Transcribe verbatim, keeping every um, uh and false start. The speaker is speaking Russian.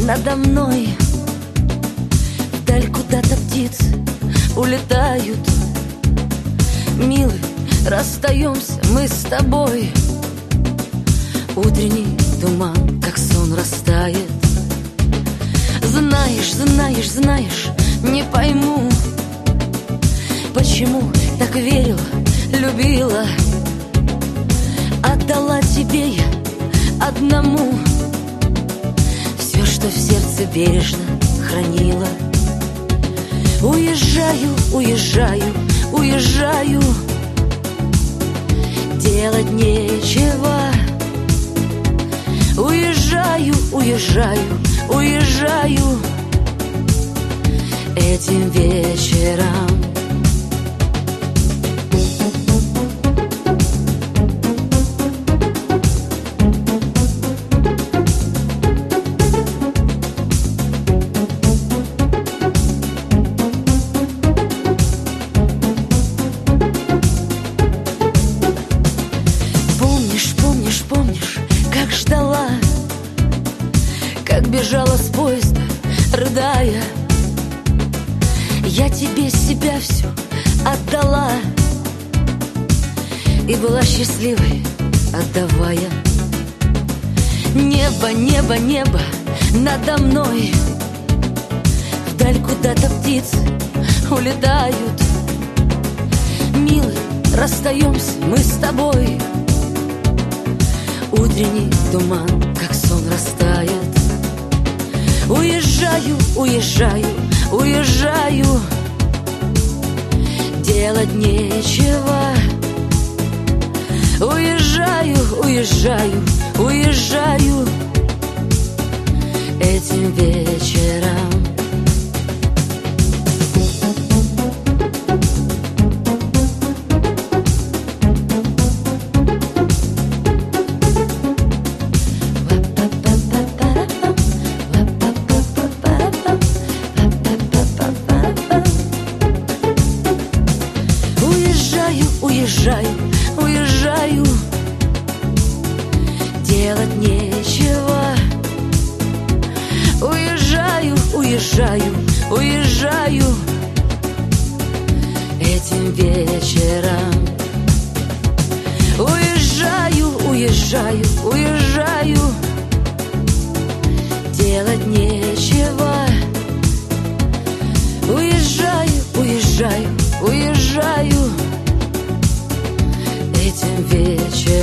надо мной. Вдаль куда-то птицы улетают. Милый, расстаемся мы с тобой. Утренний туман, как сон, растает. Знаешь, знаешь, знаешь, не пойму, почему так верила, любила. Отдала тебе я одному все, что в сердце бережно хранила. Уезжаю, уезжаю, уезжаю, делать нечего. Уезжаю, уезжаю, уезжаю этим вечером. Помнишь, помнишь, помнишь, как ждала, как бежала с поезда, рыдая. Я тебе себя всю отдала и была счастливой, отдавая. Небо, небо, небо надо мной. Вдаль куда-то птицы улетают. Милый, расстаемся мы с тобой. Утренний туман, как сон, растает. Уезжаю, уезжаю, уезжаю, делать нечего. Уезжаю, уезжаю, уезжаю этим вечером. Уезжаю, уезжаю, делать нечего. Уезжаю, уезжаю, уезжаю этим вечером. Уезжаю, уезжаю, уезжаю, делать нечего. Уезжаю, уезжаю, уезжаю этим вечером.